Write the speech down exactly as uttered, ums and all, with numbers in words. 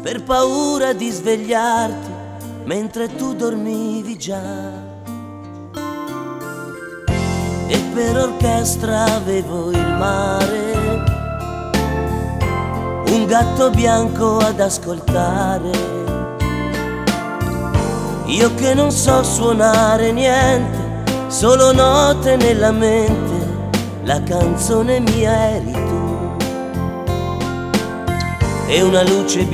per paura di svegliarti mentre tu dormivi già. E per orchestra avevo il mare, un gatto bianco ad ascoltare. Io che non so suonare niente, solo note nella mente, la canzone mia eri tu. E una luce